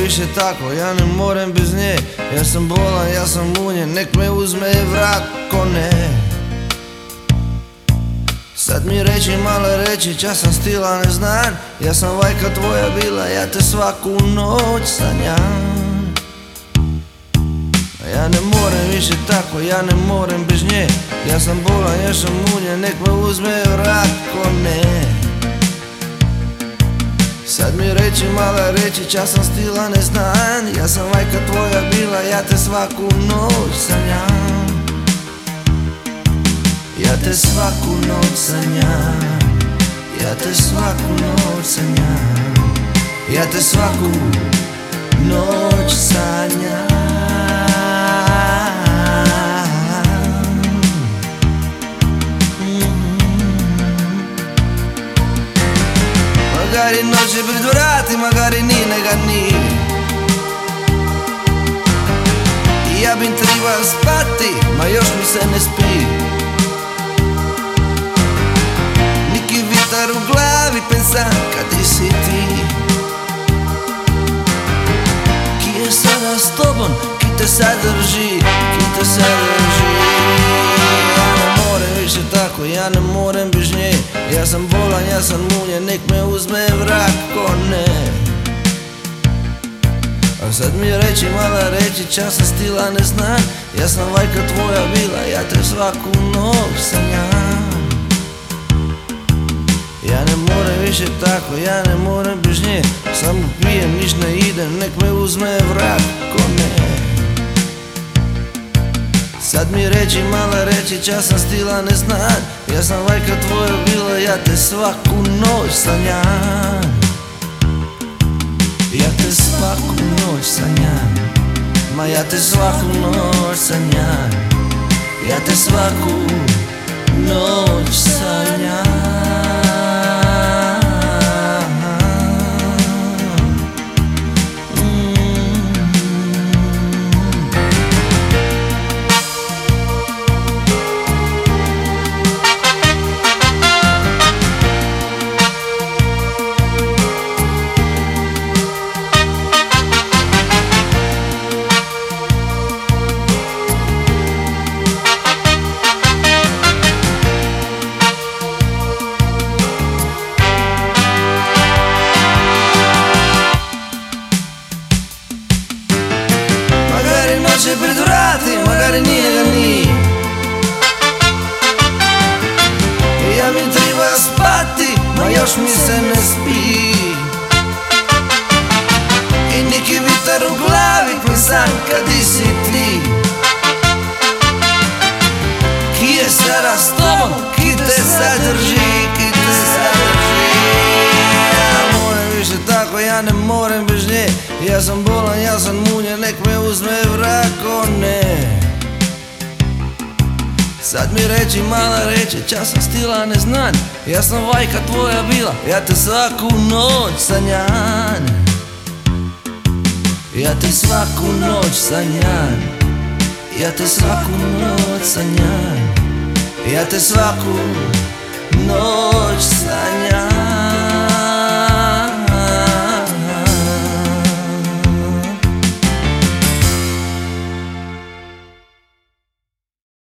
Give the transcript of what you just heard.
više tako, ja ne morem bez nje. Ja sam bolan, ja sam munjen, nek me uzme vrat ko ne. Sad mi reći, malo reći, čas sam stila neznan. Ja sam vajka tvoja bila, ja te svaku noć sanjam. Ja ne morem više tako, ja ne morem bez nje. Ja sam bolan, ja sam munjen, nek me uzme vrat ko ne. Sad mi reći, mala reći, čas sam stila neznan. Ja sam vajka tvoja bila, ja te svaku noć sanjam. Ja te svaku noć sanjam. Ja te svaku noć sanjam. Ja te svaku noć sanjam. Magari noće pred vrati, magari ni nega ni. I ja bim triba spati, ma još mi se ne spi. Neki vitar u glavi pensam kad ti si ti. Ki je sada s tobom, ki te sadrži, ki te sadrži. Ja ne morem više tako, ja ne morem bez nje. Ja sam bolan, ja sam munjen, nek me uzme vrat ko ne. A sad mi reći, mala reći, čas sam stila neznan. Ja sam vajka tvoja bila, ja te svaku noć sanjam. Ja ne morem više tako, ja ne morem bez nje. Samo pijem, niš ne idem, nek me uzme vrat ko ne. Sad mi reći, mala reći, čas sam stila neznan. Ja sam vajka tvoja bila, ja te svaku noć sanjam. Ja te svaku noć sanjam. Ma ja te svaku noć sanjam. Ja te svaku noć sanjam. Noće pred vrati, magari nije ga ni. Ja mi treba spati, ma još mi se ne spi. I neki vitar u glavi pensam kad ti si ti. Ki je sada s tobom, ki te sadrži, ki te sadrži. Ja ne morem više tako, ja ne morem bez nje. Ja sam bolan, ja sam munjen, nek me uzme vrat ko ne. Sad mi reći, mala reći, čas sam stila neznan. Ja sam vajka tvoja bila, ja te svaku noć sanjam. Ja te svaku noć sanjam. Ja te svaku noć sanjam. Ja te svaku noć sanjam.